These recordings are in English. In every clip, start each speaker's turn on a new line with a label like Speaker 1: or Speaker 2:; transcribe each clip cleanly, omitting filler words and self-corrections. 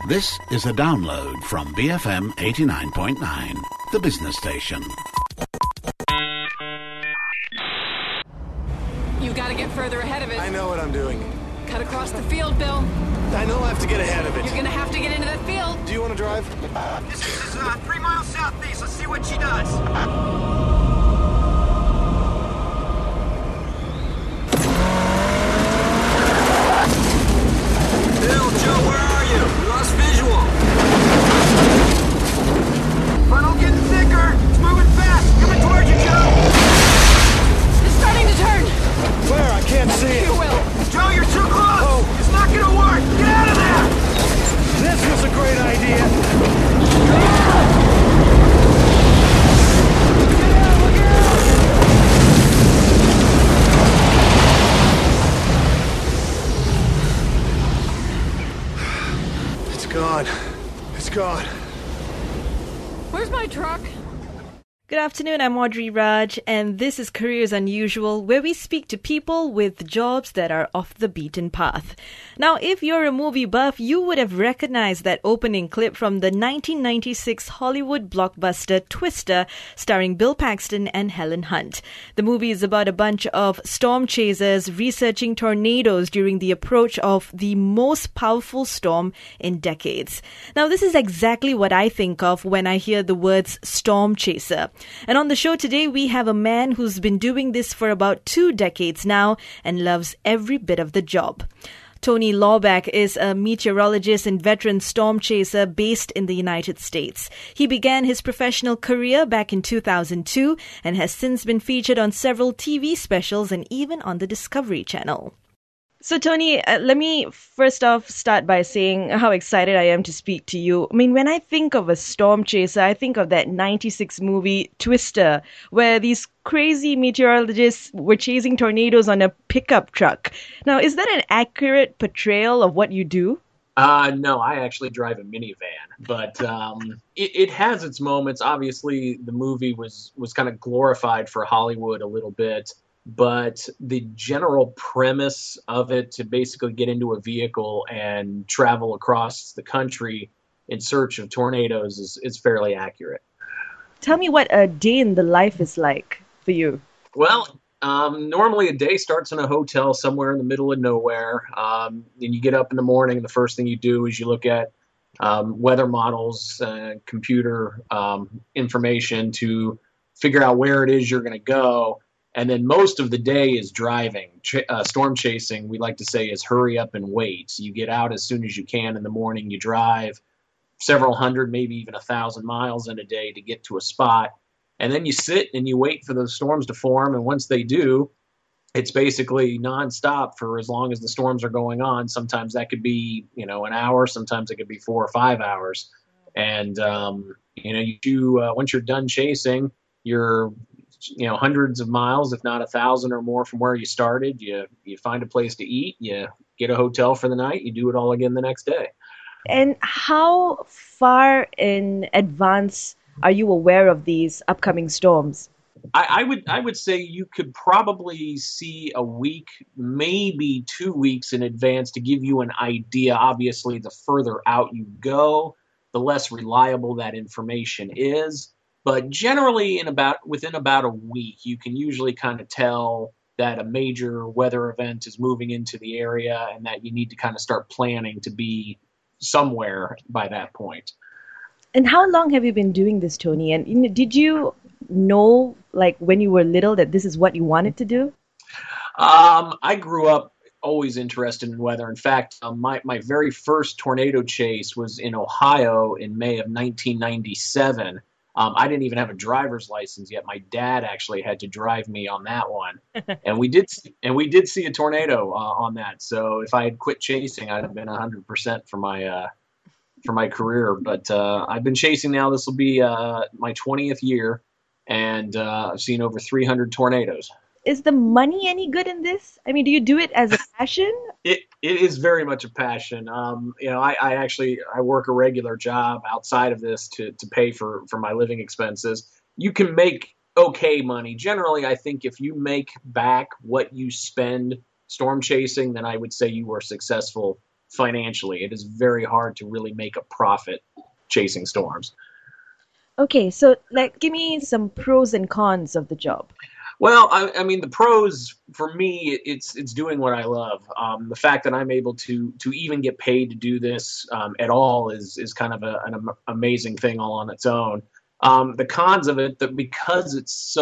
Speaker 1: This is a download from BFM 89.9, the business station.
Speaker 2: You've got to get further ahead of it.
Speaker 3: I know what I'm doing.
Speaker 2: Cut across the field, Bill.
Speaker 3: I know I have to get ahead of it.
Speaker 2: You're going to have to get into that field.
Speaker 3: Do you want to drive?
Speaker 4: This is 3 miles southeast. Let's see what she does. Bill, Joe, where are you? We lost visual. Funnel getting thicker. It's moving fast. Coming towards you, Joe.
Speaker 2: It's starting to turn.
Speaker 3: Where? I can't see it.
Speaker 2: You will.
Speaker 4: Joe, you're too close.
Speaker 3: Oh.
Speaker 4: It's not going to work. Get out of there.
Speaker 3: This was a great idea. It's gone. It's gone.
Speaker 2: Where's my truck?
Speaker 5: Good afternoon, I'm Audrey Raj, and this is Careers Unusual, where we speak to people with jobs that are off the beaten path. Now, if you're a movie buff, you would have recognized that opening clip from the 1996 Hollywood blockbuster Twister, starring Bill Paxton and Helen Hunt. The movie is about a bunch of storm chasers researching tornadoes during the approach of the most powerful storm in decades. Now, this is exactly what I think of when I hear the words storm chaser. And on the show today, we have a man who's been doing this for about 2 decades now and loves every bit of the job. Tony Lawback is a meteorologist and veteran storm chaser based in the United States. He began his professional career back in 2002 and has since been featured on several TV specials and even on the Discovery Channel. So, Tony, let me first off start by saying how excited I am to speak to you. I mean, when I think of a storm chaser, I think of that 96 movie Twister, where these crazy meteorologists were chasing tornadoes on a pickup truck. Now, is that an accurate portrayal of what you do?
Speaker 6: No, I actually drive a minivan, but it has its moments. Obviously, the movie was kind of glorified for Hollywood a little bit. But the general premise of it, to basically get into a vehicle and travel across the country in search of tornadoes, is fairly accurate.
Speaker 5: Tell me what a day in the life is like for you.
Speaker 6: Well, normally a day starts in a hotel somewhere in the middle of nowhere. And you get up in the morning, and the first thing you do is you look at weather models, computer information to figure out where it is you're going to go. And then most of the day is driving. Storm chasing, we like to say, is hurry up and wait. So you get out as soon as you can in the morning. You drive several hundred, maybe even 1,000 miles in a day to get to a spot. And then you sit and you wait for the storms to form. And once they do, it's basically nonstop for as long as the storms are going on. Sometimes that could be, an hour. Sometimes it could be 4 or 5 hours. And, once you're done chasing, you're hundreds of miles, if not 1,000 or more from where you started. You find a place to eat, you get a hotel for the night, you do it all again the next day.
Speaker 5: And how far in advance are you aware of these upcoming storms?
Speaker 6: I would say you could probably see a week, maybe 2 weeks in advance to give you an idea. Obviously, the further out you go, the less reliable that information is. But generally, within about a week, you can usually kind of tell that a major weather event is moving into the area and that you need to kind of start planning to be somewhere by that point.
Speaker 5: And how long have you been doing this, Tony? And did you know, when you were little, that this is what you wanted to do?
Speaker 6: I grew up always interested in weather. In fact, my very first tornado chase was in Ohio in May of 1997. I didn't even have a driver's license yet. My dad actually had to drive me on that one, and we did see a tornado on that. So if I had quit chasing, I'd have been 100% for my career. But I've been chasing now. This will be my 20th year, and I've seen over 300 tornadoes.
Speaker 5: Is the money any good in this? I mean, do you do it as a passion?
Speaker 6: It is very much a passion. I work a regular job outside of this to pay for my living expenses. You can make okay money. Generally, I think if you make back what you spend storm chasing, then I would say you were successful financially. It is very hard to really make a profit chasing storms.
Speaker 5: Okay, so give me some pros and cons of the job.
Speaker 6: Well, I mean, the pros for me, it's doing what I love. The fact that I'm able to even get paid to do this at all is kind of an amazing thing all on its own. The cons of it, that because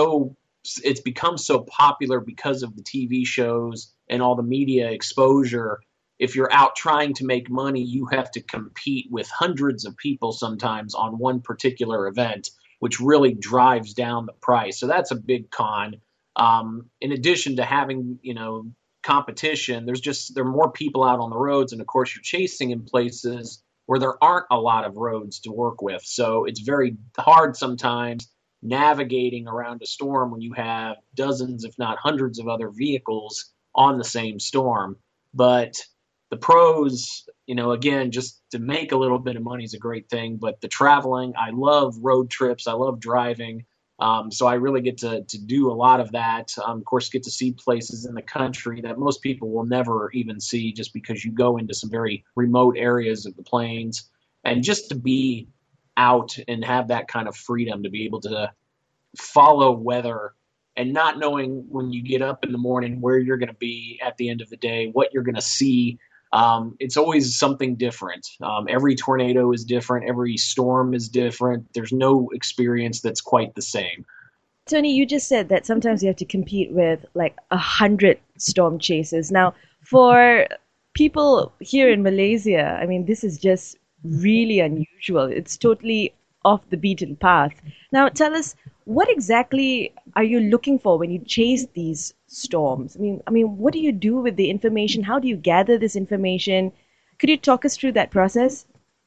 Speaker 6: it's become so popular because of the TV shows and all the media exposure. If you're out trying to make money, you have to compete with hundreds of people sometimes on one particular event, which really drives down the price. So that's a big con. In addition to having, competition, there are more people out on the roads. And of course, you're chasing in places where there aren't a lot of roads to work with. So it's very hard sometimes navigating around a storm when you have dozens, if not hundreds of other vehicles on the same storm. But the pros, again, just to make a little bit of money is a great thing. But the traveling, I love road trips. I love driving. So I really get to do a lot of that. Of course, get to see places in the country that most people will never even see just because you go into some very remote areas of the plains. And just to be out and have that kind of freedom to be able to follow weather and not knowing when you get up in the morning where you're going to be at the end of the day, what you're going to see. It's always something different. Every tornado is different. Every storm is different. There's no experience that's quite the same.
Speaker 5: Tony, you just said that sometimes you have to compete with 100 storm chasers. Now, for people here in Malaysia, I mean, this is just really unusual. It's totally off the beaten path. Now, tell us, what exactly are you looking for when you chase these storms? I mean, what do you do with the information? How do you gather this information? Could you talk us through that process?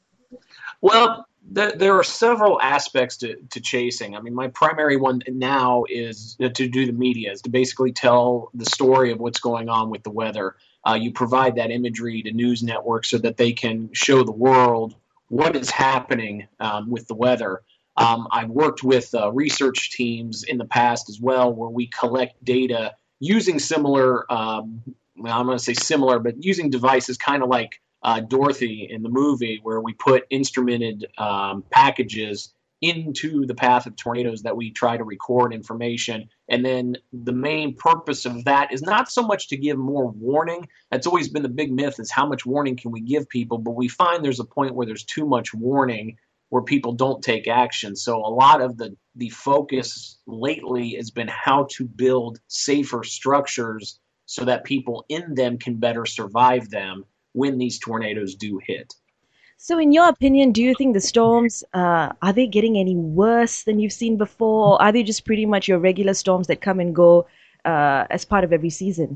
Speaker 6: Well, there are several aspects to chasing. I mean, my primary one now is to do the media, is to basically tell the story of what's going on with the weather. You provide that imagery to news networks so that they can show the world what is happening with the weather. I've worked with research teams in the past as well, where we collect data using similar, I'm going to say similar, but using devices kind of like Dorothy in the movie, where we put instrumented packages into the path of tornadoes that we try to record information. And then the main purpose of that is not so much to give more warning. That's always been the big myth, is how much warning can we give people? But we find there's a point where there's too much warning where people don't take action. So a lot of the focus lately has been how to build safer structures so that people in them can better survive them when these tornadoes do hit.
Speaker 5: So in your opinion, do you think the storms, are they getting any worse than you've seen before? Or are they just pretty much your regular storms that come and go as part of every season?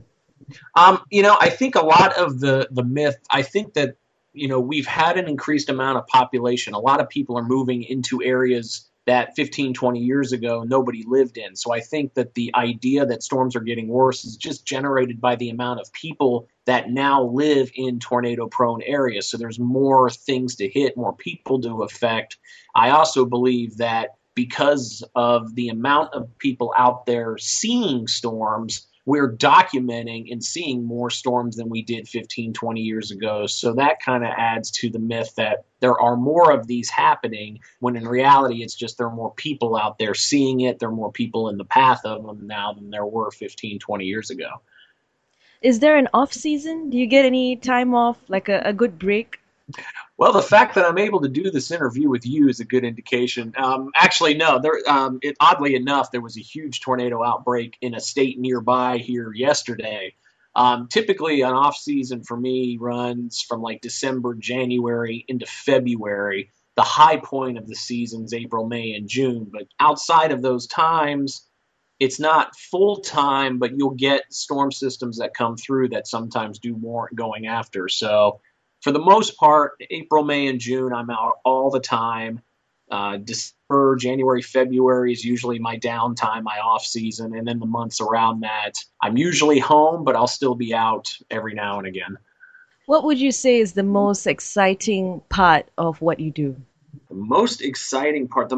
Speaker 6: I think a lot of the myth, I think that, we've had an increased amount of population. A lot of people are moving into areas that 15, 20 years ago nobody lived in. So I think that the idea that storms are getting worse is just generated by the amount of people that now live in tornado-prone areas. So there's more things to hit, more people to affect. I also believe that because of the amount of people out there seeing storms, we're documenting and seeing more storms than we did 15, 20 years ago. So that kind of adds to the myth that there are more of these happening, when in reality it's just there are more people out there seeing it. There are more people in the path of them now than there were 15, 20 years ago.
Speaker 5: Is there an off season? Do you get any time off, like a good break?
Speaker 6: Well, the fact that I'm able to do this interview with you is a good indication. Actually, no. Oddly enough, there was a huge tornado outbreak in a state nearby here yesterday. Typically, an off season for me runs from like December, January into February. The high point of the season is April, May, and June. But outside of those times, it's not full time, but you'll get storm systems that come through that sometimes do more going after. So for the most part, April, May, and June, I'm out all the time. December, January, February is usually my downtime, my off season. And then the months around that, I'm usually home, but I'll still be out every now and again.
Speaker 5: What would you say is the most exciting part of what you do?
Speaker 6: The most exciting part,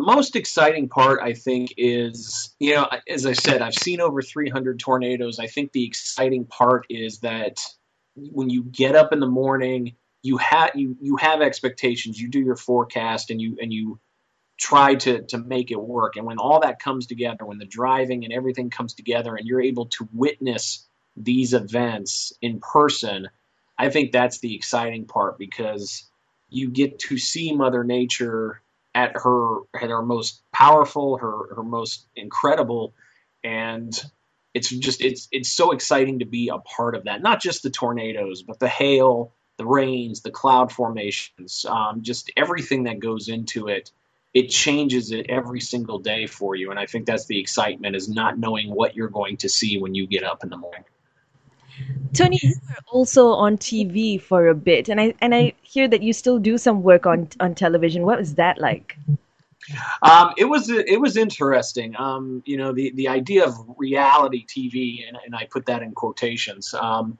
Speaker 6: I think, is, as I said, I've seen over 300 tornadoes. I think the exciting part is that when you get up in the morning you have expectations, you do your forecast, and you try to make it work. And when all that comes together, when the driving and everything comes together and you're able to witness these events in person, I think that's the exciting part, because you get to see Mother Nature at her most powerful, her most incredible, and it's so exciting to be a part of that. Not just the tornadoes, but the hail, the rains, the cloud formations, just everything that goes into it. It changes it every single day for you, and I think that's the excitement, is not knowing what you're going to see when you get up in the morning.
Speaker 5: Tony, you were also on TV for a bit, and I hear that you still do some work on television. What was that like?
Speaker 6: It was interesting. The idea of reality TV, and I put that in quotations,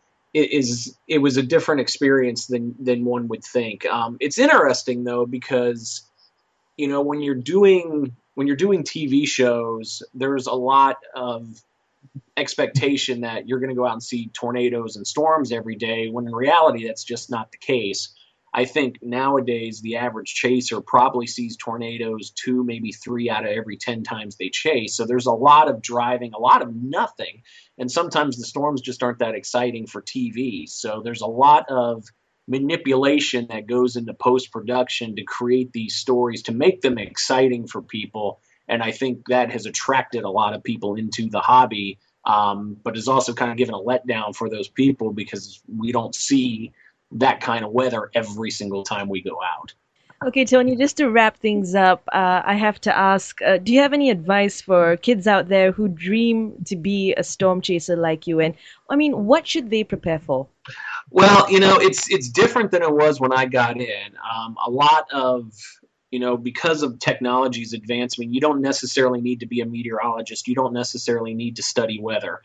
Speaker 6: it was a different experience than one would think. It's interesting though, because when you're doing TV shows, there's a lot of expectation that you're going to go out and see tornadoes and storms every day, when in reality that's just not the case. I think nowadays the average chaser probably sees tornadoes 2, maybe 3 out of every 10 times they chase. So there's a lot of driving, a lot of nothing, and sometimes the storms just aren't that exciting for TV. So there's a lot of manipulation that goes into post-production to create these stories, to make them exciting for people. And I think that has attracted a lot of people into the hobby, but has also kind of given a letdown for those people, because we don't see that kind of weather every single time we go out.
Speaker 5: Okay, Tony, just to wrap things up, I have to ask, do you have any advice for kids out there who dream to be a storm chaser like you? And I mean, what should they prepare for?
Speaker 6: Well, it's different than it was when I got in. A lot of, because of technology's advancement, you don't necessarily need to be a meteorologist. You don't necessarily need to study weather.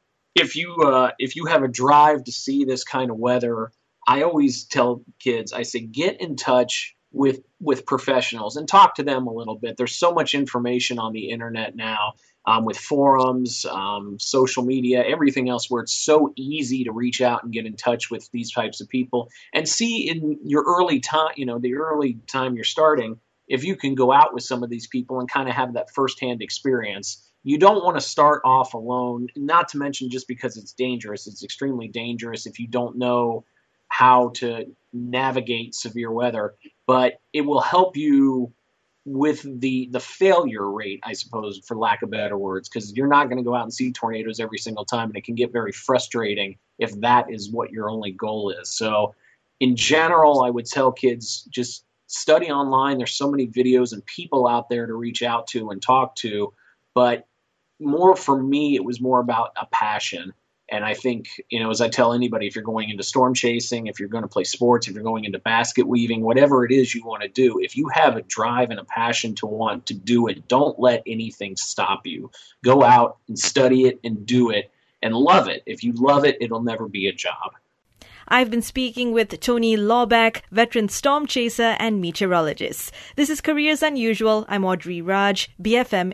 Speaker 6: If you have a drive to see this kind of weather, I always tell kids, I say, get in touch with professionals and talk to them a little bit. There's so much information on the internet now, with forums, social media, everything else, where it's so easy to reach out and get in touch with these types of people and see in your early time, the early time you're starting, if you can go out with some of these people and kind of have that firsthand experience. You don't want to start off alone, not to mention just because it's dangerous. It's extremely dangerous if you don't know how to navigate severe weather, but it will help you with the failure rate, I suppose, for lack of better words, because you're not going to go out and see tornadoes every single time, and it can get very frustrating if that is what your only goal is. So in general, I would tell kids, just study online. There's so many videos and people out there to reach out to and talk to, but more for me, it was more about a passion. And I think, as I tell anybody, if you're going into storm chasing, if you're going to play sports, if you're going into basket weaving, whatever it is you want to do, if you have a drive and a passion to want to do it, don't let anything stop you. Go out and study it and do it and love it. If you love it, it'll never be a job.
Speaker 5: I've been speaking with Tony Laubach, veteran storm chaser and meteorologist. This is Careers Unusual. I'm Audrey Raj, BFM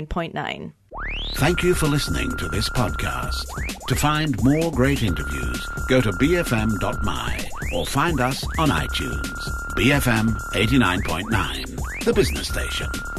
Speaker 5: 89.9.
Speaker 1: Thank you for listening to this podcast. To find more great interviews, go to bfm.my or find us on iTunes. BFM 89.9, the business station.